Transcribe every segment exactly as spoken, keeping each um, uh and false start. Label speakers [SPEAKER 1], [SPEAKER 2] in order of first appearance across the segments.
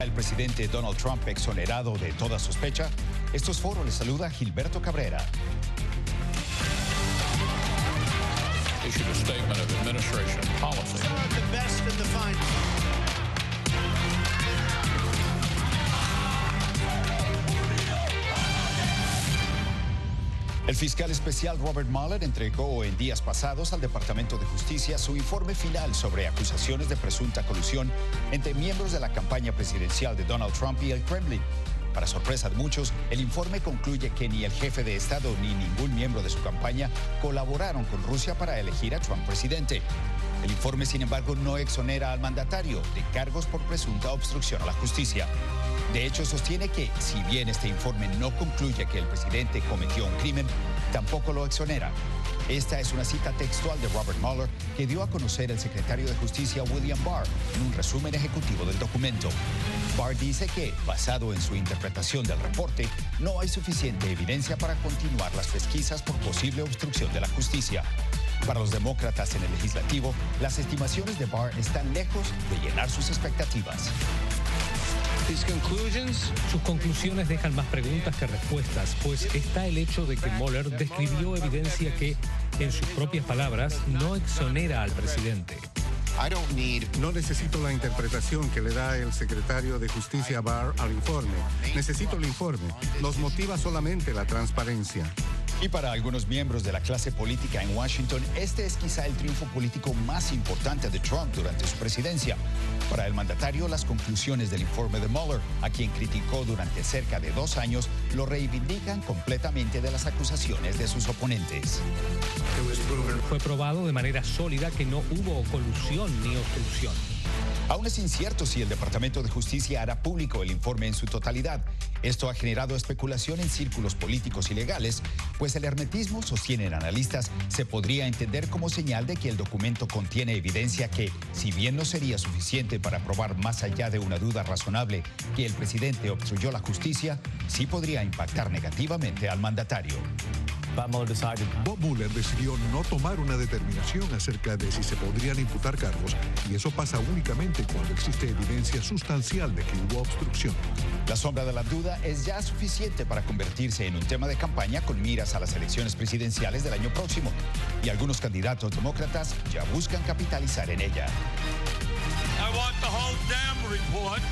[SPEAKER 1] El presidente Donald Trump exonerado de toda sospecha. Estos foros les saluda Gilberto Cabrera.
[SPEAKER 2] Issued a statement of administration policy.
[SPEAKER 3] The best in the final.
[SPEAKER 1] El fiscal especial Robert Mueller entregó en días pasados al Departamento de Justicia su informe final sobre acusaciones de presunta colusión entre miembros de la campaña presidencial de Donald Trump y el Kremlin. Para sorpresa de muchos, el informe concluye que ni el jefe de Estado ni ningún miembro de su campaña colaboraron con Rusia para elegir a Trump presidente. El informe, sin embargo, no exonera al mandatario de cargos por presunta obstrucción a la justicia. De hecho, sostiene que, si bien este informe no concluye que el presidente cometió un crimen, tampoco lo exonera. Esta es una cita textual de Robert Mueller que dio a conocer el secretario de Justicia William Barr en un resumen ejecutivo del documento. Barr dice que, basado en su interpretación del reporte, no hay suficiente evidencia para continuar las pesquisas por posible obstrucción de la justicia. Para los demócratas en el legislativo, las estimaciones de Barr están lejos de llenar sus expectativas.
[SPEAKER 4] Sus conclusiones dejan más preguntas que respuestas, pues está el hecho de que Mueller describió evidencia que, en sus propias palabras, no exonera al presidente.
[SPEAKER 5] No necesito la interpretación que le da el secretario de Justicia Barr al informe. Necesito el informe. Nos motiva solamente la transparencia.
[SPEAKER 1] Y para algunos miembros de la clase política en Washington, este es quizá el triunfo político más importante de Trump durante su presidencia. Para el mandatario, las conclusiones del informe de Mueller, a quien criticó durante cerca de dos años, lo reivindican completamente de las acusaciones de sus oponentes.
[SPEAKER 4] Fue probado de manera sólida que no hubo colusión ni obstrucción.
[SPEAKER 1] Aún es incierto si el Departamento de Justicia hará público el informe en su totalidad. Esto ha generado especulación en círculos políticos y legales, pues el hermetismo, sostienen analistas, se podría entender como señal de que el documento contiene evidencia que, si bien no sería suficiente para probar más allá de una duda razonable que el presidente obstruyó la justicia, sí podría impactar negativamente al mandatario.
[SPEAKER 6] Bob Mueller decidió no tomar una determinación acerca de si se podrían imputar cargos, y eso pasa únicamente cuando existe evidencia sustancial de que hubo obstrucción.
[SPEAKER 1] La sombra de la duda es ya suficiente para convertirse en un tema de campaña con miras a las elecciones presidenciales del año próximo, y algunos candidatos demócratas ya buscan capitalizar en ella.
[SPEAKER 3] I want the whole damn report.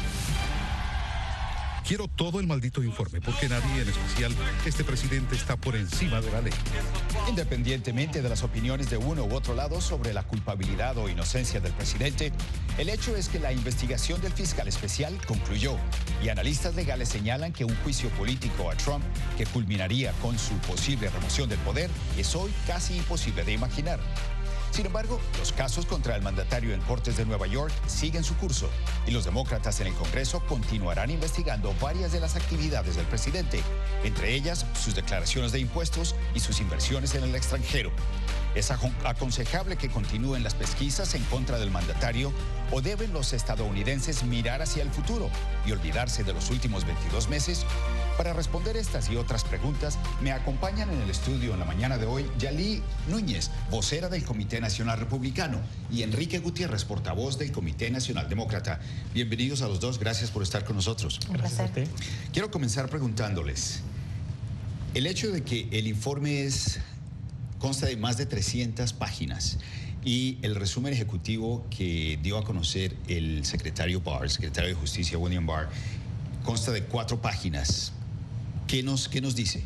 [SPEAKER 6] Quiero todo el maldito informe, porque nadie, en especial este presidente, está por encima de la ley.
[SPEAKER 1] Independientemente de las opiniones de uno u otro lado sobre la culpabilidad o inocencia del presidente, el hecho es que la investigación del fiscal especial concluyó, y analistas legales señalan que un juicio político a Trump que culminaría con su posible remoción del poder es hoy casi imposible de imaginar. Sin embargo, los casos contra el mandatario en cortes de Nueva York siguen su curso, y los demócratas en el Congreso continuarán investigando varias de las actividades del presidente, entre ellas sus declaraciones de impuestos y sus inversiones en el extranjero. ¿Es aconsejable que continúen las pesquisas en contra del mandatario, o deben los estadounidenses mirar hacia el futuro y olvidarse de los últimos veintidós meses? Para responder estas y otras preguntas, me acompañan en el estudio en la mañana de hoy Yalí Núñez, vocera del Comité Nacional Republicano, y Enrique Gutiérrez, portavoz del Comité Nacional Demócrata. Bienvenidos a los dos, gracias por estar con nosotros.
[SPEAKER 7] Gracias a ti.
[SPEAKER 1] Quiero comenzar preguntándoles, el hecho de que el informe es, consta de más de trescientas páginas, y el resumen ejecutivo que dio a conocer el secretario Barr, el secretario de Justicia William Barr, consta de cuatro páginas. ¿Qué nos, qué nos dice?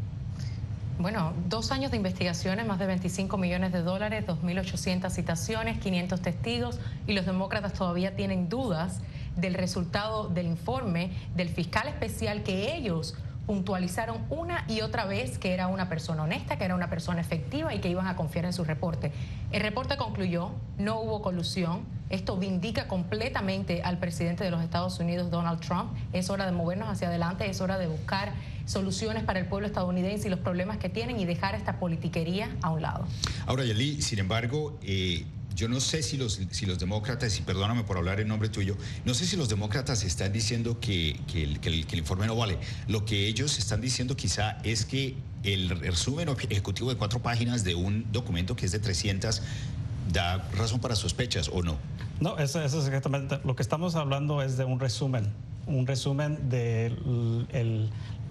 [SPEAKER 7] Bueno, dos años de investigaciones, más de veinticinco millones de dólares, dos mil ochocientas citaciones, quinientos testigos, y los demócratas todavía tienen dudas del resultado del informe del fiscal especial, que ellos puntualizaron una y otra vez que era una persona honesta, que era una persona efectiva y que iban a confiar en su reporte. El reporte concluyó, no hubo colusión. Esto vindica completamente al presidente de los Estados Unidos, Donald Trump. Es hora de movernos hacia adelante, es hora de buscar soluciones para el pueblo estadounidense y los problemas que tienen, y dejar esta politiquería a un lado.
[SPEAKER 1] Ahora, Yalí, sin embargo, eh, yo no sé si los, si los demócratas, y perdóname por hablar en nombre tuyo, no sé si los demócratas están diciendo que, que, el, que, el, que el informe no vale. Lo que ellos están diciendo quizá es que el resumen ejecutivo de cuatro páginas de un documento que es de trescientas da razón para sospechas, ¿o no?
[SPEAKER 8] No, eso, eso es exactamente. Lo que estamos hablando es de un resumen un resumen de el,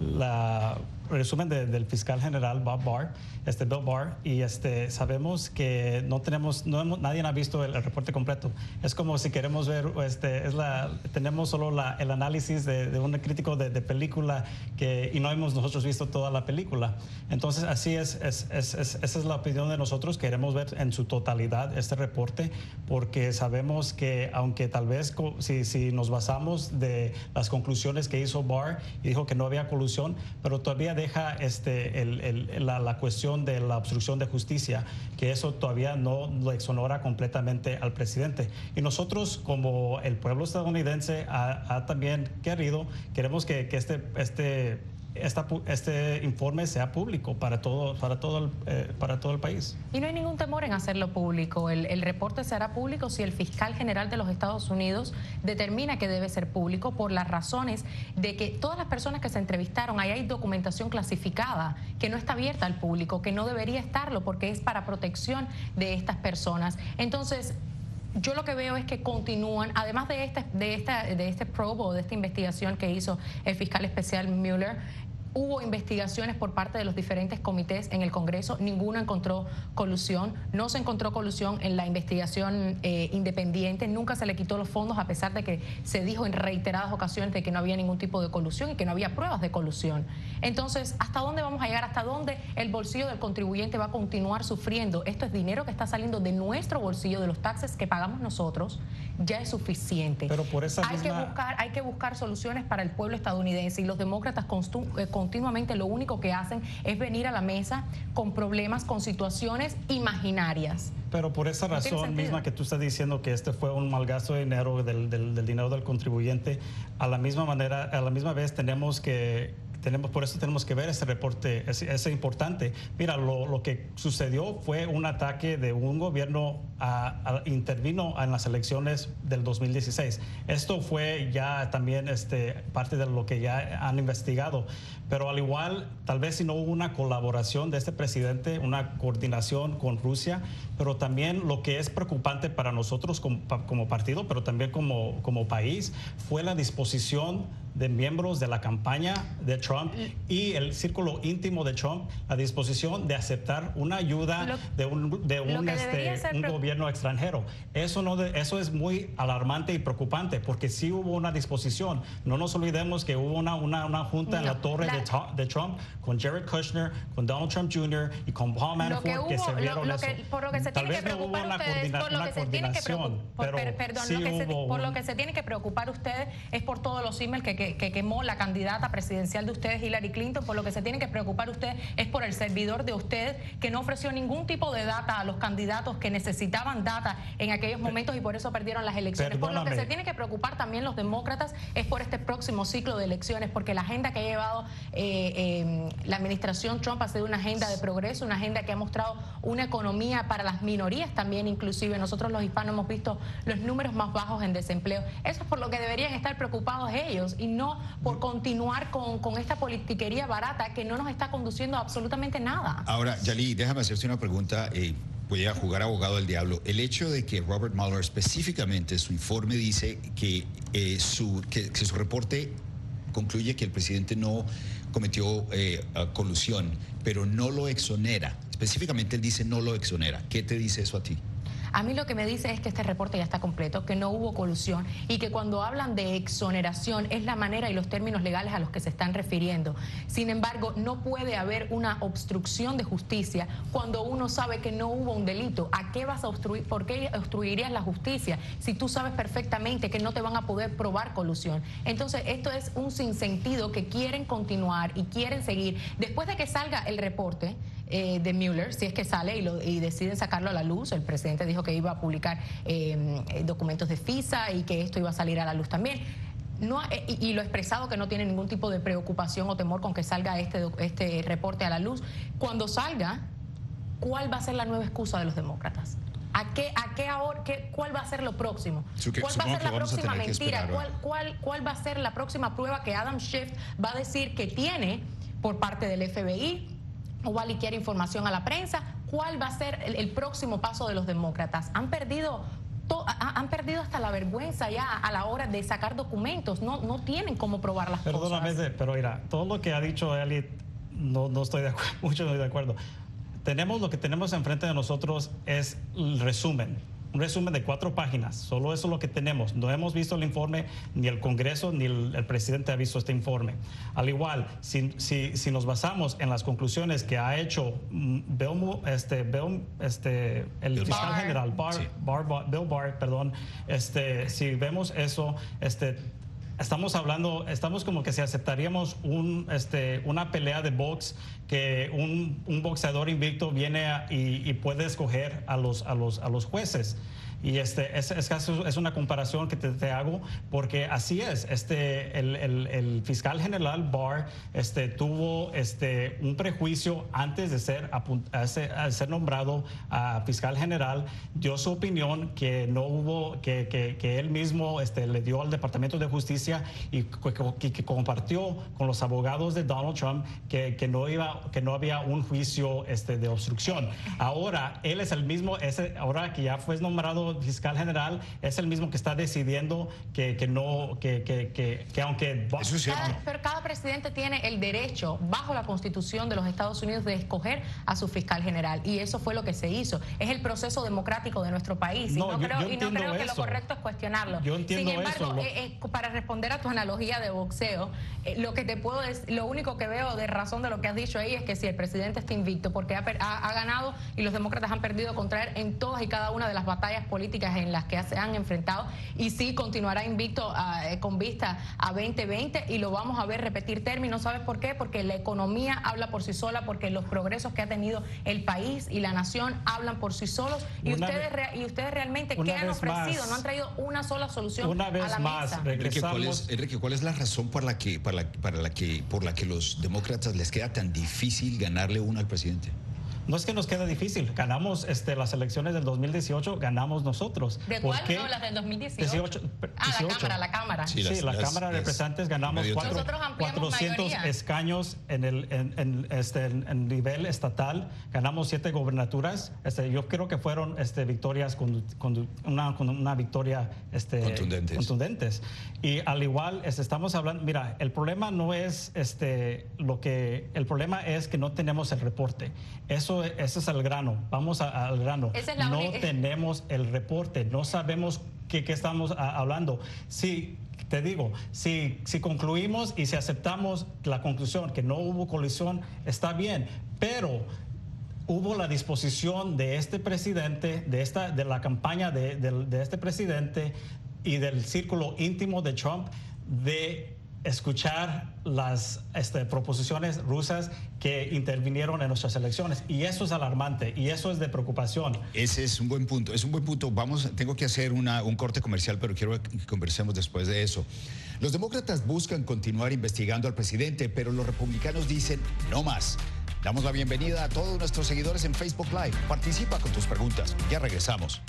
[SPEAKER 8] la resumen de, del fiscal general Bob Barr, este Bill Barr, y este sabemos que no tenemos, no hemos, nadie ha visto el, el reporte completo. Es como si queremos ver, este, es la, tenemos solo la, el análisis de, de un crítico de, de película que, y no hemos nosotros visto toda la película. Entonces así es, es, es, es, esa es la opinión de nosotros. Queremos ver en su totalidad este reporte porque sabemos que aunque tal vez si, si nos basamos de las conclusiones que hizo Barr y dijo que no había colusión, pero todavía deja este, el, el, la, la cuestión de la obstrucción de justicia, que eso todavía no lo exonora completamente al presidente. Y nosotros, como el pueblo estadounidense, ha, ha también querido, queremos que, que este, este, esta, este informe sea público para todo, para, todo el, eh, para todo el país.
[SPEAKER 7] Y no hay ningún temor en hacerlo público. El, el reporte se hará público si el fiscal general de los Estados Unidos determina que debe ser público por las razones de que todas las personas que se entrevistaron, ahí hay documentación clasificada que no está abierta al público, que no debería estarlo porque es para protección de estas personas. Entonces, yo lo que veo es que continúan, además de este, de esta, de este probe o de esta investigación que hizo el fiscal especial Mueller, hubo investigaciones por parte de los diferentes comités en el Congreso, ninguno encontró colusión, no se encontró colusión en la investigación eh, independiente, nunca se le quitó los fondos a pesar de que se dijo en reiteradas ocasiones de que no había ningún tipo de colusión y que no había pruebas de colusión. Entonces, ¿hasta dónde vamos a llegar? ¿Hasta dónde el bolsillo del contribuyente va a continuar sufriendo? Esto es dinero que está saliendo de nuestro bolsillo, de los taxes que pagamos nosotros, ya es suficiente.
[SPEAKER 8] Pero por esa
[SPEAKER 7] hay,
[SPEAKER 8] misma...
[SPEAKER 7] que buscar, hay que buscar soluciones para el pueblo estadounidense y los demócratas eh, continuamente lo único que hacen es venir a la mesa con problemas, con situaciones imaginarias.
[SPEAKER 8] Pero por esa razón misma que tú estás diciendo que este fue un mal gasto de dinero, del, del, del dinero del contribuyente, a la misma manera, a la misma vez tenemos que Tenemos, por eso tenemos que ver ese reporte, es, es importante. Mira, lo, lo que sucedió fue un ataque de un gobierno a, a, intervino en las elecciones del dos mil dieciséis. Esto fue ya también este, parte de lo que ya han investigado. Pero al igual, tal vez si no hubo una colaboración de este presidente, una coordinación con Rusia, pero también lo que es preocupante para nosotros como, como partido, pero también como, como país, fue la disposición de miembros de la campaña de Trump y el círculo íntimo de Trump, la disposición de aceptar una ayuda lo, de un, de un, este, un gobierno extranjero. Eso, no de, eso es muy alarmante y preocupante porque sí hubo una disposición. No nos olvidemos que hubo una, una, una junta no, en la torre la, de, de Trump con Jared Kushner, con Donald Trump junior y con Paul Manafort que, hubo, que se vieron lo, lo
[SPEAKER 7] que,
[SPEAKER 8] eso.
[SPEAKER 7] Por lo que se
[SPEAKER 8] Tal
[SPEAKER 7] tiene
[SPEAKER 8] vez
[SPEAKER 7] que preocupar
[SPEAKER 8] no hubo
[SPEAKER 7] ustedes,
[SPEAKER 8] una,
[SPEAKER 7] por lo que se tienen que preocupar, por,
[SPEAKER 8] pero
[SPEAKER 7] perdón,
[SPEAKER 8] sí
[SPEAKER 7] lo que se, por
[SPEAKER 8] un...
[SPEAKER 7] lo que se tienen que preocupar ustedes es por todos los emails que, que, que quemó la candidata presidencial de ustedes, Hillary Clinton. Por lo que se tienen que preocupar ustedes es por el servidor de ustedes que no ofreció ningún tipo de data a los candidatos que necesitaban data en aquellos momentos y por eso perdieron las elecciones. Perdóname. Por lo que se tienen que preocupar también los demócratas es por este próximo ciclo de elecciones, porque la agenda que ha llevado eh, eh, la administración Trump ha sido una agenda de progreso, una agenda que ha mostrado una economía para las minorías también, inclusive nosotros los hispanos hemos visto los números más bajos en desempleo. Eso es por lo que deberían estar preocupados ellos y no por continuar Con, con esta politiquería barata que no nos está conduciendo a absolutamente nada.
[SPEAKER 1] Ahora, Yali, déjame hacerte una pregunta. Eh, voy a jugar abogado del diablo. El hecho de que Robert Mueller específicamente su informe dice que, eh, su, que, que su reporte concluye que el presidente no cometió eh, colusión, pero no lo exonera. Específicamente él dice no lo exonera. ¿Qué te dice eso a ti?
[SPEAKER 7] A mí lo que me dice es que este reporte ya está completo, que no hubo colusión y que cuando hablan de exoneración es la manera y los términos legales a los que se están refiriendo. Sin embargo, no puede haber una obstrucción de justicia cuando uno sabe que no hubo un delito. ¿A qué vas a obstruir? ¿Por qué obstruirías la justicia si tú sabes perfectamente que no te van a poder probar colusión? Entonces, esto es un sinsentido que quieren continuar y quieren seguir. Después de que salga el reporte eh, de Mueller, si es que sale y, lo, y deciden sacarlo a la luz, el presidente dijo que iba a publicar eh, documentos de FISA y que esto iba a salir a la luz también. No, eh, y, y lo expresado que no tiene ningún tipo de preocupación o temor con que salga este, este reporte a la luz. Cuando salga, ¿cuál va a ser la nueva excusa de los demócratas? ¿A qué, a qué ahora, qué, cuál va a ser lo próximo? ¿Cuál va a ser la próxima mentira? ¿Cuál, cuál, ¿Cuál va a ser la próxima prueba que Adam Schiff va a decir que tiene por parte del F B I o va a liquear información a la prensa? ¿Cuál va a ser el, el próximo paso de los demócratas? Han perdido to, a, han perdido hasta la vergüenza ya a la hora de sacar documentos. No, no tienen cómo probar las
[SPEAKER 8] Perdóname,
[SPEAKER 7] cosas.
[SPEAKER 8] pero mira, todo lo que ha dicho Eli, no, no estoy de acuerdo, mucho no estoy de acuerdo. Tenemos lo que tenemos enfrente de nosotros es el resumen. Un resumen de cuatro páginas, solo eso es lo que tenemos. No hemos visto el informe, ni el Congreso ni el, el presidente ha visto este informe. Al igual, si, si, si nos basamos en las conclusiones que ha hecho Bill, este, Bill, este, el
[SPEAKER 1] Bill
[SPEAKER 8] fiscal
[SPEAKER 1] Barr.
[SPEAKER 8] general, Barr,
[SPEAKER 1] Sí.
[SPEAKER 8] Barr, Barr, Bill Barr, perdón, este, si vemos eso, este, estamos hablando, estamos como que si aceptaríamos un, este, una pelea de box que un, un boxeador invicto viene a, y, y puede escoger a los, a los, a los jueces. Y este, es, es, es una comparación que te, te hago porque así es. Este, el, el, el fiscal general Barr este, tuvo este, un prejuicio antes de ser, a ser nombrado a fiscal general. Dio su opinión que no hubo, que, que, que él mismo este, le dio al Departamento de Justicia y que, que compartió con los abogados de Donald Trump que, que, no, iba, que no había un juicio este, de obstrucción. Ahora, él es el mismo, ese, ahora que ya fue nombrado fiscal general, es el mismo que está decidiendo que, que no, que, que, que, que aunque...
[SPEAKER 1] Eso es cierto.
[SPEAKER 7] Cada, pero cada presidente tiene el derecho, bajo la Constitución de los Estados Unidos, de escoger a su fiscal general. Y eso fue lo que se hizo. Es el proceso democrático de nuestro país.
[SPEAKER 8] No,
[SPEAKER 7] y no
[SPEAKER 8] yo-
[SPEAKER 7] creo,
[SPEAKER 8] yo
[SPEAKER 7] y no creo que
[SPEAKER 8] entiendo
[SPEAKER 7] lo
[SPEAKER 8] eso.
[SPEAKER 7] correcto es cuestionarlo.
[SPEAKER 8] Yo entiendo
[SPEAKER 7] Sin embargo,
[SPEAKER 8] eso, lo-
[SPEAKER 7] eh, eh, para responder a tu analogía de boxeo, eh, lo que te puedo decir, lo único que veo de razón de lo que has dicho ahí es que si el presidente está invicto, porque ha, per- ha- ha ganado y los demócratas han perdido contra él en todas y cada una de las batallas políticas en las que se han enfrentado, y sí continuará invicto ah, eh, con vista a veinte veinte, y lo vamos a ver repetir términos. ¿Sabes por qué? Porque la economía habla por sí sola, porque los progresos que ha tenido el país y la nación hablan por sí solos, y
[SPEAKER 8] Una
[SPEAKER 7] ustedes
[SPEAKER 8] vez-
[SPEAKER 7] re- y ustedes realmente
[SPEAKER 8] una
[SPEAKER 7] ¿qué han
[SPEAKER 8] vez
[SPEAKER 7] ofrecido?
[SPEAKER 8] más.
[SPEAKER 7] No han traído una sola solución
[SPEAKER 8] Una vez
[SPEAKER 7] a la
[SPEAKER 8] más,
[SPEAKER 7] mesa.
[SPEAKER 8] regresamos.
[SPEAKER 1] Enrique, ¿cuál es, Enrique, ¿cuál es la razón por la que, para la, para la que, por la que los demócratas les queda tan difícil ganarle una al presidente?
[SPEAKER 8] No es que nos queda difícil. Ganamos este, las elecciones del dos mil dieciocho, ganamos nosotros.
[SPEAKER 7] ¿De
[SPEAKER 8] ¿Por
[SPEAKER 7] cuál?
[SPEAKER 8] qué?
[SPEAKER 7] No, las del dos mil dieciocho.
[SPEAKER 8] dieciocho,
[SPEAKER 7] Ah, la
[SPEAKER 8] dieciocho.
[SPEAKER 7] Cámara, la Cámara.
[SPEAKER 1] Sí,
[SPEAKER 8] Sí,
[SPEAKER 1] las-
[SPEAKER 8] la
[SPEAKER 1] las-
[SPEAKER 8] Cámara de
[SPEAKER 1] las-
[SPEAKER 8] Representantes ganamos
[SPEAKER 1] medio
[SPEAKER 8] cuatro-
[SPEAKER 7] Nosotros ampliamos
[SPEAKER 8] cuatrocientos
[SPEAKER 7] mayoría.
[SPEAKER 8] escaños en el en, en, este, en, en nivel estatal. Ganamos siete gobernaturas. Este, yo creo que fueron este, victorias con, con una, con una victoria este,
[SPEAKER 1] Contundentes.
[SPEAKER 8] contundentes. Y al igual este, estamos hablando, mira, el problema no es este, lo que, el problema es que no tenemos el reporte. Eso, eso es el grano. Vamos a- al grano.
[SPEAKER 7] Esa es la
[SPEAKER 8] no
[SPEAKER 7] única-
[SPEAKER 8] tenemos el reporte, no sabemos qué, qué estamos a- hablando. Sí, te digo, si, si concluimos y si aceptamos la conclusión que no hubo colisión, está bien, pero hubo la disposición de este presidente, de, esta, de la campaña de, de- de este presidente y del círculo íntimo de Trump de escuchar las este, proposiciones rusas que intervinieron en nuestras elecciones, y eso es alarmante y eso es de preocupación.
[SPEAKER 1] Ese es un buen punto, es un buen punto. Vamos, tengo que hacer una, un corte comercial, pero quiero que conversemos después de eso. Los demócratas buscan continuar investigando al presidente, pero los republicanos dicen no más. Damos la bienvenida a todos nuestros seguidores en Facebook Live. Participa con tus preguntas. Ya regresamos.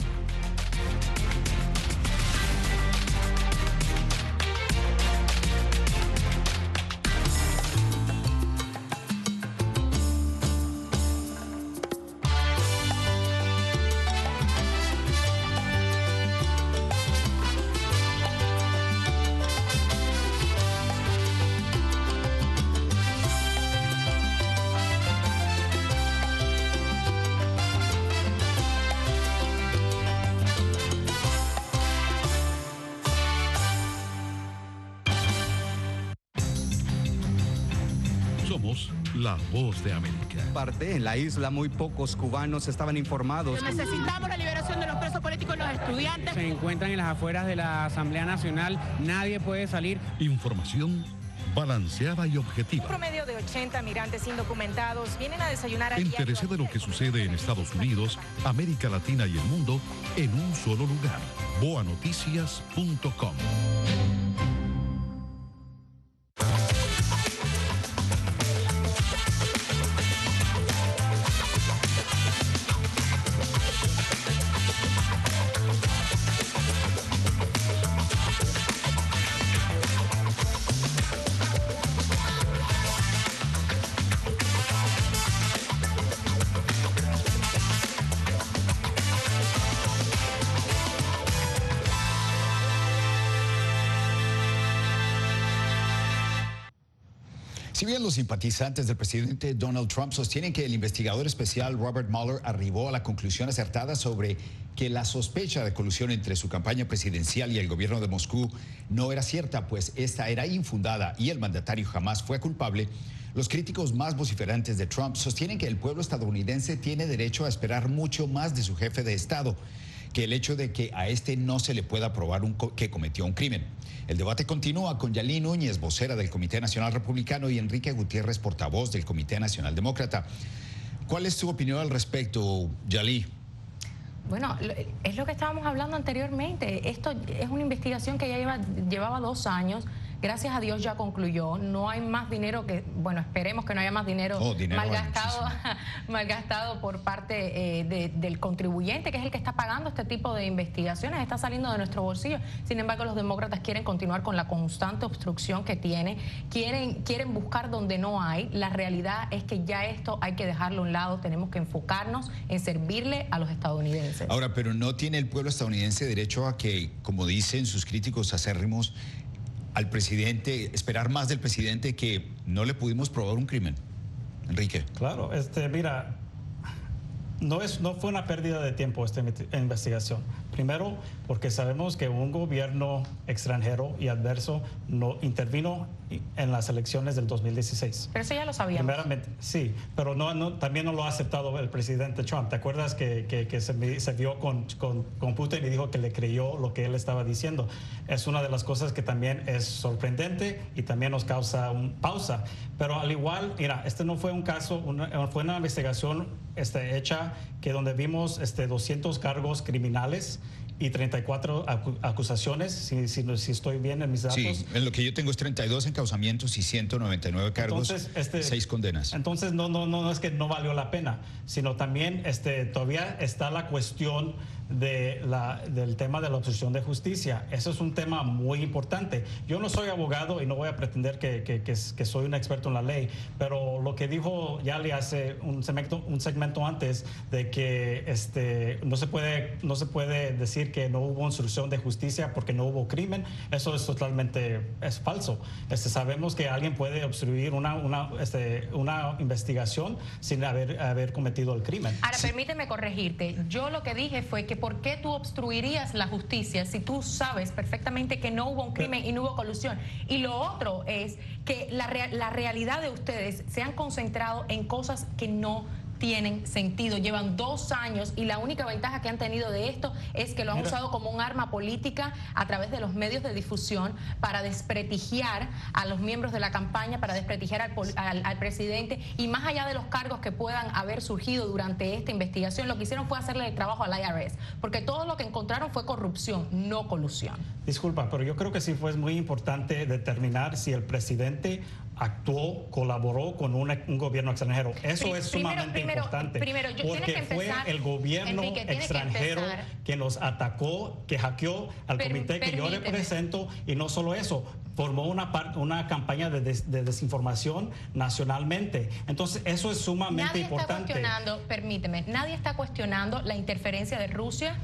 [SPEAKER 6] Somos la voz de América.
[SPEAKER 9] Parte en la isla, muy pocos cubanos estaban informados.
[SPEAKER 10] Necesitamos la liberación de los presos políticos y los estudiantes.
[SPEAKER 11] Se encuentran en las afueras de la Asamblea Nacional, nadie puede salir.
[SPEAKER 6] Información balanceada y objetiva.
[SPEAKER 10] Un promedio de ochenta migrantes indocumentados vienen a desayunar a
[SPEAKER 6] Entérese de lo que sucede en Estados Unidos, América Latina y el mundo en un solo lugar. boa noticias punto com.
[SPEAKER 1] Si bien los simpatizantes del presidente Donald Trump sostienen que el investigador especial Robert Mueller arribó a la conclusión acertada sobre que la sospecha de colusión entre su campaña presidencial y el gobierno de Moscú no era cierta, pues esta era infundada y el mandatario jamás fue culpable, los críticos más vociferantes de Trump sostienen que el pueblo estadounidense tiene derecho a esperar mucho más de su jefe de Estado que el hecho de que a este no se le pueda probar un co- que cometió un crimen. El debate continúa con Yalí Núñez, vocera del Comité Nacional Republicano, y Enrique Gutiérrez, portavoz del Comité Nacional Demócrata. ¿Cuál es tu opinión al respecto, Yalí?
[SPEAKER 7] Bueno, es lo que estábamos hablando anteriormente. Esto es una investigación que ya lleva, llevaba dos años. Gracias a Dios ya concluyó. No hay más dinero que, bueno, esperemos que no haya más dinero,
[SPEAKER 1] oh, dinero
[SPEAKER 7] malgastado, malgastado por parte eh, de, del contribuyente, que es el que está pagando este tipo de investigaciones. Está saliendo de nuestro bolsillo. Sin embargo, los demócratas quieren continuar con la constante obstrucción que tiene. Quieren, quieren buscar donde no hay. La realidad es que ya esto hay que dejarlo a un lado. Tenemos que enfocarnos en servirle a los estadounidenses.
[SPEAKER 1] Ahora, pero ¿no tiene el pueblo estadounidense derecho a que, como dicen sus críticos acérrimos, al presidente, esperar más del presidente que no le pudimos probar un crimen? Enrique.
[SPEAKER 8] Claro, este, mira, no, es, no fue una pérdida de tiempo esta investigación. Primero, porque sabemos que un gobierno extranjero y adverso no intervino en las elecciones del dos mil dieciséis.
[SPEAKER 7] Pero eso ya lo sabíamos.
[SPEAKER 8] Primeramente, sí, pero no, no, también no lo ha aceptado el presidente Trump. ¿Te acuerdas que, que, que se, se vio con, con, con Putin y dijo que le creyó lo que él estaba diciendo? Es una de las cosas que también es sorprendente y también nos causa una pausa. Pero al igual, mira, este no fue un caso, una, fue una investigación este, hecha que donde vimos este, doscientos cargos criminales y treinta y cuatro acu acusaciones, si, si, si estoy bien en mis datos.
[SPEAKER 1] Sí, en lo que yo tengo es treinta y dos encausamientos y ciento noventa y nueve cargos, entonces, este, seis condenas.
[SPEAKER 8] Entonces no, no, no es que no valió la pena, sino también este, todavía está la cuestión de la, del tema de la obstrucción de justicia. Eso es un tema muy importante. Yo no soy abogado y no voy a pretender que, que, que, que soy un experto en la ley, pero lo que dijo Yali hace un segmento, un segmento antes de que este, no, se puede, no se puede decir que no hubo obstrucción de justicia porque no hubo crimen, eso es totalmente es falso. Este, sabemos que alguien puede obstruir una, una, este, una investigación sin haber, haber cometido el crimen.
[SPEAKER 7] Ahora,
[SPEAKER 8] sí.
[SPEAKER 7] Permíteme corregirte. Yo lo que dije fue que ¿por qué tú obstruirías la justicia si tú sabes perfectamente que no hubo un crimen y no hubo colusión? Y lo otro es que la, rea la realidad de ustedes se han concentrado en cosas que no tienen sentido. Llevan dos años y la única ventaja que han tenido de esto es que lo han
[SPEAKER 8] Mira.
[SPEAKER 7] usado como un arma política a través de los medios de difusión para desprestigiar a los miembros de la campaña, para desprestigiar al, al, al presidente, y más allá de los cargos que puedan haber surgido durante esta investigación, lo que hicieron fue hacerle el trabajo al I R S, porque todo lo que encontraron fue corrupción, no colusión.
[SPEAKER 8] Disculpa, pero yo creo que sí fue muy importante determinar si el presidente actuó, colaboró con una, un gobierno extranjero. Eso
[SPEAKER 7] Pri
[SPEAKER 8] es
[SPEAKER 7] primero,
[SPEAKER 8] sumamente
[SPEAKER 7] primero,
[SPEAKER 8] importante.
[SPEAKER 7] Primero, yo,
[SPEAKER 8] porque
[SPEAKER 7] que empezar,
[SPEAKER 8] fue el gobierno
[SPEAKER 7] Enrique,
[SPEAKER 8] extranjero que, que nos atacó, que hackeó al
[SPEAKER 7] Per
[SPEAKER 8] comité que yo represento, y no solo eso, formó una, una campaña de, des de desinformación nacionalmente. Entonces, eso es sumamente
[SPEAKER 7] nadie
[SPEAKER 8] importante.
[SPEAKER 7] Está cuestionando, permíteme, nadie está cuestionando la interferencia de Rusia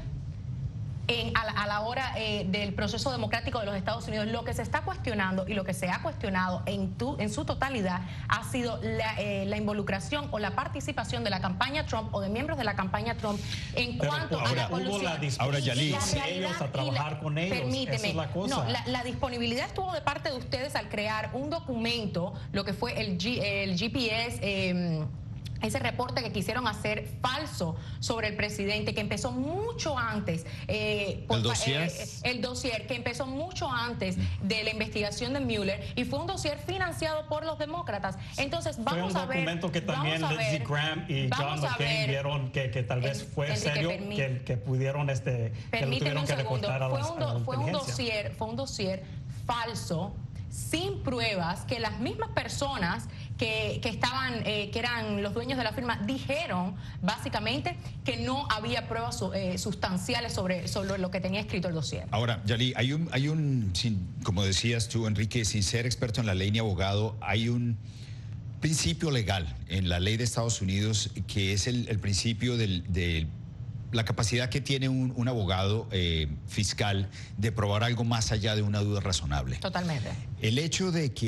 [SPEAKER 7] En, a, la, a la hora eh, del proceso democrático de los Estados Unidos. Lo que se está cuestionando y lo que se ha cuestionado en, tu, en su totalidad ha sido la, eh, la involucración o la participación de la campaña Trump o de miembros de la campaña Trump en
[SPEAKER 8] Pero
[SPEAKER 7] cuanto
[SPEAKER 8] ahora,
[SPEAKER 7] a la colusión.
[SPEAKER 8] Hubo la disponibilidad de ellos a trabajar la, con ellos.
[SPEAKER 7] Permíteme,
[SPEAKER 8] esa es la cosa.
[SPEAKER 7] No, la, la disponibilidad estuvo de parte de ustedes al crear un documento, lo que fue el, G, el G P S, eh, ese reporte que quisieron hacer falso sobre el presidente, que empezó mucho antes, eh, por,
[SPEAKER 1] ¿El dossier?
[SPEAKER 7] Eh, el dossier, que empezó mucho antes de la investigación de Mueller, y fue un dossier financiado por los demócratas. Entonces, vamos a ver...
[SPEAKER 8] Fue un documento que también Lindsey Graham y John McCain vieron que, que tal vez fue
[SPEAKER 7] Enrique,
[SPEAKER 8] serio, que, que pudieron, este, que lo tuvieron que reportar a la,
[SPEAKER 7] fue un, do,
[SPEAKER 8] a la
[SPEAKER 7] fue un dossier, fue un dossier falso, sin pruebas, que las mismas personas que, que estaban, eh, que eran los dueños de la firma, dijeron básicamente que no había pruebas eh, sustanciales sobre, sobre lo que tenía escrito el dossier.
[SPEAKER 1] Ahora, Yali, hay un, hay un sin, como decías tú, Enrique, sin ser experto en la ley ni abogado, hay un principio legal en la ley de Estados Unidos que es el, el principio del, del la capacidad que tiene un, un abogado eh, fiscal de probar algo más allá de una duda razonable.
[SPEAKER 7] Totalmente.
[SPEAKER 1] El hecho de que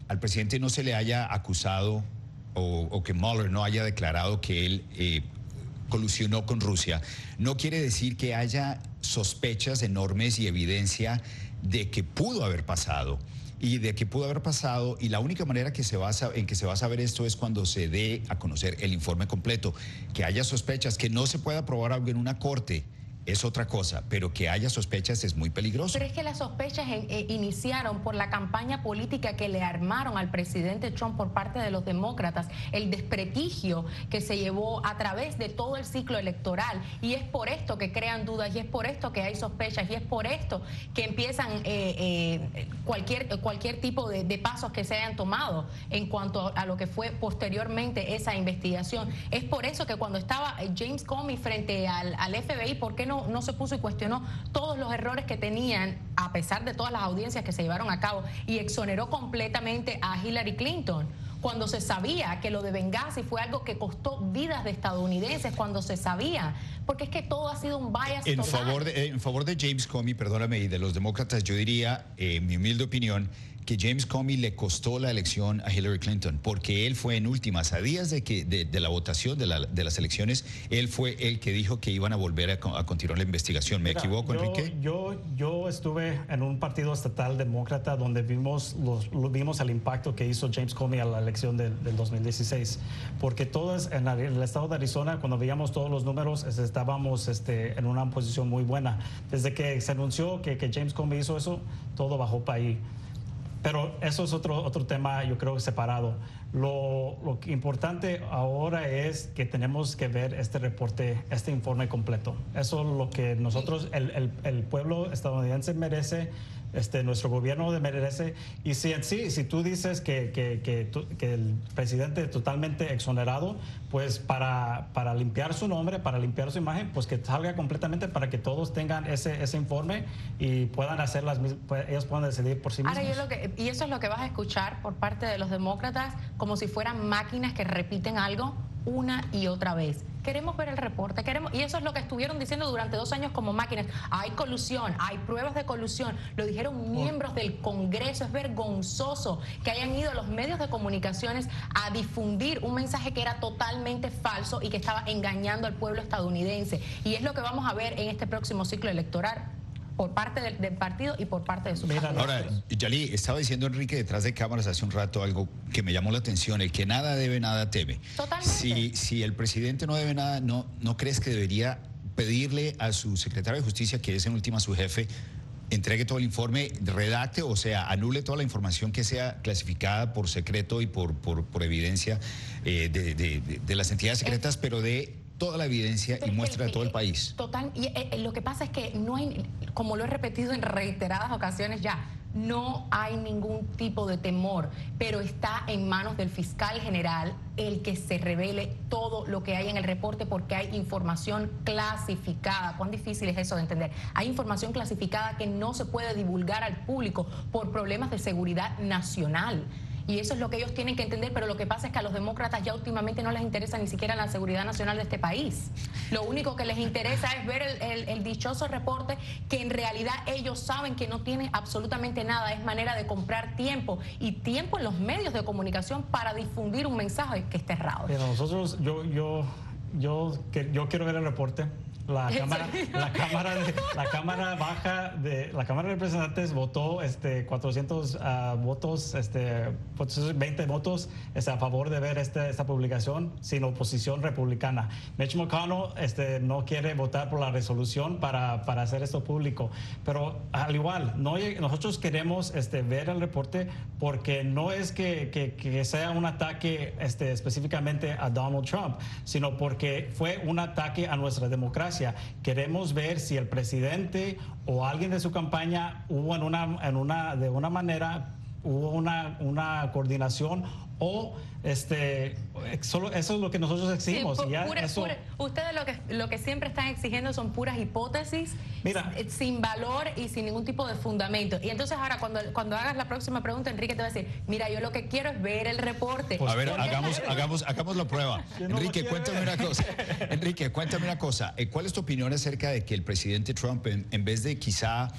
[SPEAKER 1] al presidente no se le haya acusado o, o que Mueller no haya declarado que él eh, colusionó con Rusia, no quiere decir que haya sospechas enormes y evidencia de que pudo haber pasado. Y de que pudo haber pasado, y la única manera que se va a, en que se va a saber esto es cuando se dé a conocer el informe completo. Que haya sospechas, que no se pueda probar algo en una corte, es otra cosa, pero que haya sospechas es muy peligroso.
[SPEAKER 7] Pero es que las sospechas eh, eh, iniciaron por la campaña política que le armaron al presidente Trump por parte de los demócratas, el desprestigio que se llevó a través de todo el ciclo electoral, y es por esto que crean dudas, y es por esto que hay sospechas, y es por esto que empiezan eh, eh, cualquier, cualquier tipo de, de pasos que se hayan tomado en cuanto a lo que fue posteriormente esa investigación. Es por eso que cuando estaba James Comey frente al, al F B I, ¿por qué no No, no se puso y cuestionó todos los errores que tenían, a pesar de todas las audiencias que se llevaron a cabo, y exoneró completamente a Hillary Clinton? Cuando se sabía que lo de Benghazi fue algo que costó vidas de estadounidenses, cuando se sabía, porque es que todo ha sido un bias
[SPEAKER 1] en
[SPEAKER 7] total.
[SPEAKER 1] Favor de, en favor de James Comey, perdóname, y de los demócratas, yo diría, eh, mi humilde opinión, que James Comey le costó la elección a Hillary Clinton, porque él fue en últimas, a días de que de, de la votación de, la, de las elecciones, él fue el que dijo que iban a volver a, a continuar la investigación. ¿Me
[SPEAKER 8] Mira,
[SPEAKER 1] equivoco,
[SPEAKER 8] yo,
[SPEAKER 1] Enrique?
[SPEAKER 8] Yo, yo estuve en un partido estatal demócrata donde vimos, los, lo, vimos el impacto que hizo James Comey a la elección del, del dos mil dieciséis, porque todos en, la, en el estado de Arizona, cuando veíamos todos los números, estábamos este, en una posición muy buena. Desde que se anunció que, que James Comey hizo eso, todo bajó para ahí. Pero eso es otro, otro tema, yo creo, separado. Lo, lo importante ahora es que tenemos que ver este reporte, este informe completo. Eso es lo que nosotros, el, el, el pueblo estadounidense merece, este, nuestro gobierno merece. Y si en sí, si tú dices que, que, que, que el presidente es totalmente exonerado, pues para, para limpiar su nombre, para limpiar su imagen, pues que salga completamente para que todos tengan ese, ese informe y puedan hacer las pues, ellos puedan decidir por sí mismos.
[SPEAKER 7] Ahora, yo lo que, y eso es lo que vas a escuchar por parte de los demócratas, como si fueran máquinas que repiten algo una y otra vez. Queremos ver el reporte, queremos, y eso es lo que estuvieron diciendo durante dos años como máquinas. Hay colusión, hay pruebas de colusión, lo dijeron miembros del Congreso. Es vergonzoso que hayan ido a los medios de comunicaciones a difundir un mensaje que era totalmente falso y que estaba engañando al pueblo estadounidense. Y es lo que vamos a ver en este próximo ciclo electoral, por parte del, del partido y por parte de sus candidatos.
[SPEAKER 1] Ahora, Yali, estaba diciendo Enrique detrás de cámaras hace un rato algo que me llamó la atención: el que nada debe, nada teme.
[SPEAKER 7] Totalmente.
[SPEAKER 1] Si, si el presidente no debe nada, ¿no, no crees que debería pedirle a su secretario de Justicia, que es en última su jefe, entregue todo el informe, redacte, o sea, anule toda la información que sea clasificada por secreto y por, por, por evidencia eh, de, de, de, de las entidades secretas, pero de toda la evidencia y muestra de todo el país?
[SPEAKER 7] Total, y eh, lo que pasa es que no hay, como lo he repetido en reiteradas ocasiones ya, no hay ningún tipo de temor, pero está en manos del fiscal general el que se revele todo lo que hay en el reporte, porque hay información clasificada. ¿Cuán difícil es eso de entender? Hay información clasificada que no se puede divulgar al público por problemas de seguridad nacional. Y eso es lo que ellos tienen que entender, pero lo que pasa es que a los demócratas ya últimamente no les interesa ni siquiera la seguridad nacional de este país. Lo único que les interesa es ver el, el, el dichoso reporte, que en realidad ellos saben que no tiene absolutamente nada, es manera de comprar tiempo, y tiempo en los medios de comunicación para difundir un mensaje que esté errado.
[SPEAKER 8] Mira, nosotros, yo, yo, yo, yo quiero ver el reporte. La cámara, la cámara, de, la cámara baja de la Cámara de Representantes votó este cuatrocientos uh, votos, este veinte votos este, a favor de ver este, esta publicación sin oposición republicana. Mitch McConnell este, no quiere votar por la resolución para, para hacer esto público, pero al igual no, nosotros queremos este, ver el reporte, porque no es que, que, que sea un ataque este, específicamente a Donald Trump, sino porque fue un ataque a nuestra democracia. Queremos ver si el presidente o alguien de su campaña hubo en una, en una, de una manera, hubo una, una coordinación o este solo eso es lo que nosotros exigimos.
[SPEAKER 7] Sí, pu
[SPEAKER 8] ya
[SPEAKER 7] pura,
[SPEAKER 8] eso...
[SPEAKER 7] pura, ustedes lo que lo que siempre están exigiendo son puras hipótesis. Mira, sin valor y sin ningún tipo de fundamento. Y entonces ahora cuando, cuando hagas la próxima pregunta, Enrique te va a decir: mira, yo lo que quiero es ver el reporte.
[SPEAKER 1] Pues, a ver, hagamos, hagamos, hagamos la prueba.
[SPEAKER 8] No
[SPEAKER 1] Enrique, cuéntame una cosa. Enrique, cuéntame una cosa. ¿Cuál es tu opinión acerca de que el presidente Trump, en, en vez de quizá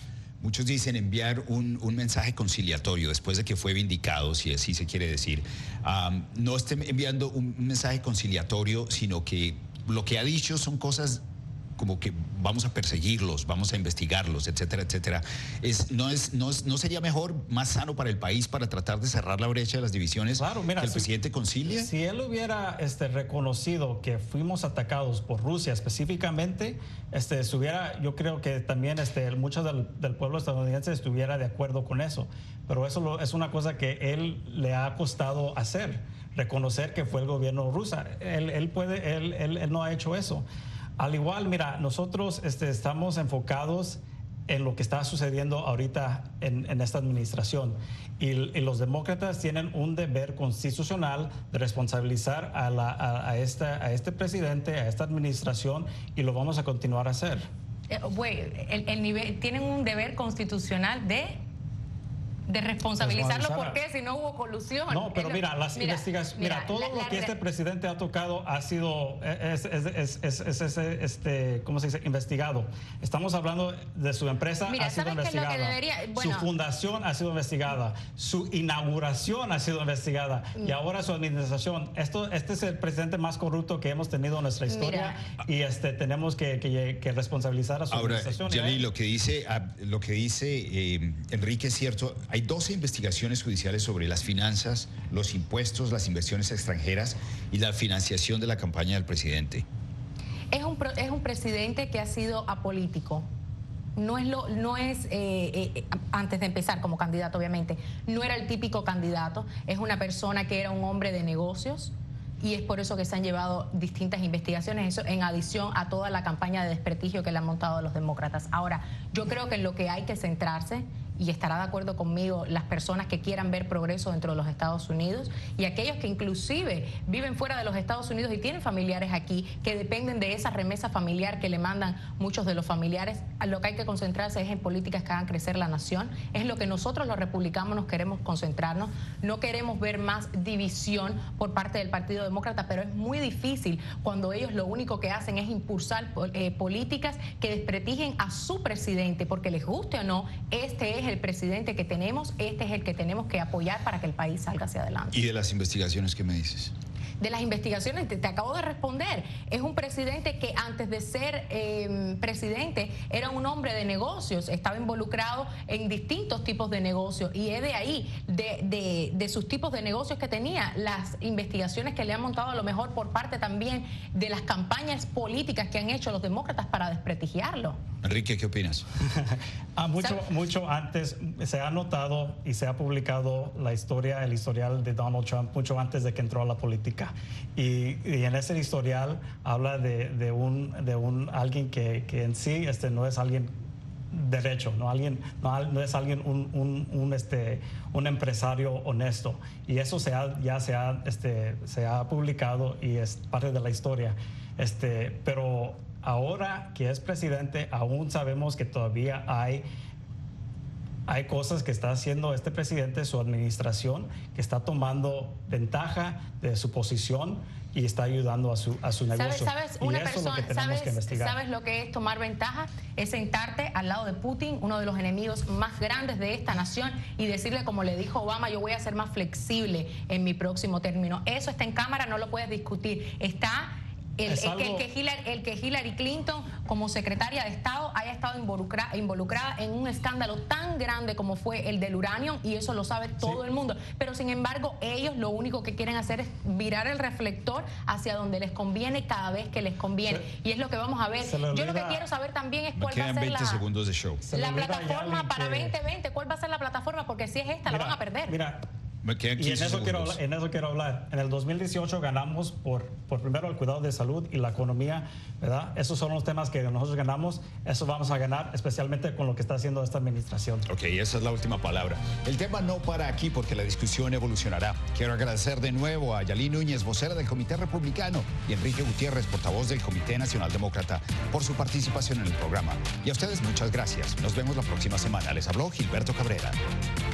[SPEAKER 1] muchos dicen enviar un, un mensaje conciliatorio después de que fue vindicado, si así se quiere decir. Um, no esté enviando un mensaje conciliatorio, sino que lo que ha dicho son cosas como que vamos a perseguirlos, vamos a investigarlos, etcétera, etcétera. Es, no, es, no, es, ¿No sería mejor, más sano para el país para tratar de cerrar la brecha de las divisiones, claro, mira, que el si, presidente concilie?
[SPEAKER 8] Si él hubiera este, reconocido que fuimos atacados por Rusia específicamente, este, estuviera, yo creo que también este, mucho del, del pueblo estadounidense estuviera de acuerdo con eso. Pero eso lo, es una cosa que él le ha costado hacer, reconocer que fue el gobierno ruso. Él, él, puede, él, él, él no ha hecho eso. Al igual, mira, nosotros este, estamos enfocados en lo que está sucediendo ahorita en, en esta administración. Y, y los demócratas tienen un deber constitucional de responsabilizar a, la, a, a, esta, a este presidente, a esta administración, y lo vamos a continuar a hacer.
[SPEAKER 7] Eh, wey, el, el nivel, tienen un deber constitucional de... de responsabilizarlo, porque si no hubo colusión.
[SPEAKER 8] No, pero mira, las mira, investigaciones, mira, mira, todo la, lo la, que este presidente ha tocado ha sido, es, es, es, es, es, es este, ¿cómo se dice? Investigado. Estamos hablando de su empresa, mira, ha sido investigada. Debería, bueno, su fundación ha sido investigada, su inauguración ha sido investigada, y ahora su administración. Esto, este es el presidente más corrupto que hemos tenido en nuestra historia, mira, y este, tenemos que, que, que responsabilizar a su
[SPEAKER 1] ahora,
[SPEAKER 8] administración.
[SPEAKER 1] Yali, lo que dice, lo que dice eh, Enrique es cierto. Hay doce investigaciones judiciales sobre las finanzas, los impuestos, las inversiones extranjeras y la financiación de la campaña del presidente.
[SPEAKER 7] Es un, es un presidente que ha sido apolítico. No es, lo, no es eh, eh, antes de empezar como candidato, obviamente, no era el típico candidato. Es una persona que era un hombre de negocios. Y es por eso que se han llevado distintas investigaciones, eso en adición a toda la campaña de desprestigio que le han montado a los demócratas. Ahora, yo creo que en lo que hay que centrarse, y estará de acuerdo conmigo las personas que quieran ver progreso dentro de los Estados Unidos y aquellos que inclusive viven fuera de los Estados Unidos y tienen familiares aquí que dependen de esa remesa familiar que le mandan muchos de los familiares. Lo que hay que concentrarse es en políticas que hagan crecer la nación. Es lo que nosotros los republicanos nos queremos concentrarnos. No queremos ver más división por parte del Partido Demócrata, pero es muy difícil cuando ellos lo único que hacen es impulsar eh, políticas que desprestigien a su presidente, porque les guste o no, este es el presidente que tenemos, este es el que tenemos que apoyar para que el país salga hacia adelante.
[SPEAKER 1] ¿Y de las investigaciones qué me dices?
[SPEAKER 7] De las investigaciones, te, te acabo de responder. Es un presidente que antes de ser eh, presidente era un hombre de negocios, estaba involucrado en distintos tipos de negocios, y es de ahí, de, de, de sus tipos de negocios que tenía, las investigaciones que le han montado a lo mejor por parte también de las campañas políticas que han hecho los demócratas para desprestigiarlo.
[SPEAKER 1] Enrique, ¿qué opinas?
[SPEAKER 8] ah, mucho, mucho antes se ha notado y se ha publicado la historia, el historial de Donald Trump mucho antes de que entró a la política. Y, y en ese historial habla de, de un de un alguien que, que en sí este no es alguien derecho, no alguien no, no es alguien un, un, un este un empresario honesto, y eso se ha, ya se ha este se ha publicado y es parte de la historia. Este, pero ahora que es presidente, aún sabemos que todavía hay Hay cosas que está haciendo este presidente, su administración, que está tomando ventaja de su posición y está ayudando a su, a su negocio.
[SPEAKER 7] ¿Sabes, sabes,
[SPEAKER 8] y
[SPEAKER 7] una
[SPEAKER 8] eso
[SPEAKER 7] persona,
[SPEAKER 8] es lo que tenemos
[SPEAKER 7] sabes,
[SPEAKER 8] que investigar.
[SPEAKER 7] ¿Sabes lo que es tomar ventaja? Es sentarte al lado de Putin, uno de los enemigos más grandes de esta nación, y decirle, como le dijo Obama, yo voy a ser más flexible en mi próximo término. Eso está en cámara, no lo puedes discutir. Está... El, el, que, el, que Hillary, el que Hillary Clinton, como secretaria de Estado, haya estado involucrada, involucrada en un escándalo tan grande como fue el del uranio, y eso lo sabe todo sí. el mundo. Pero sin embargo, ellos lo único que quieren hacer es virar el reflector hacia donde les conviene cada vez que les conviene. Sí. Y es lo que vamos a ver. Yo lo que quiero saber también es cuál va a ser
[SPEAKER 1] veinte
[SPEAKER 7] la,
[SPEAKER 1] segundos de show.
[SPEAKER 7] la plataforma para que... veinte veinte. ¿Cuál va a ser la plataforma? Porque si es esta,
[SPEAKER 8] mira,
[SPEAKER 7] la van a perder.
[SPEAKER 8] Mira. Y en eso, quiero, en eso quiero hablar. En el dos mil dieciocho ganamos por, por primero el cuidado de salud y la economía, ¿verdad? Esos son los temas que nosotros ganamos. Eso vamos a ganar, especialmente con lo que está haciendo esta administración.
[SPEAKER 1] Ok, esa es la última palabra. El tema no para aquí porque la discusión evolucionará. Quiero agradecer de nuevo a Yali Núñez, vocera del Comité Republicano, y Enrique Gutiérrez, portavoz del Comité Nacional Demócrata, por su participación en el programa. Y a ustedes muchas gracias. Nos vemos la próxima semana. Les habló Gilberto Cabrera.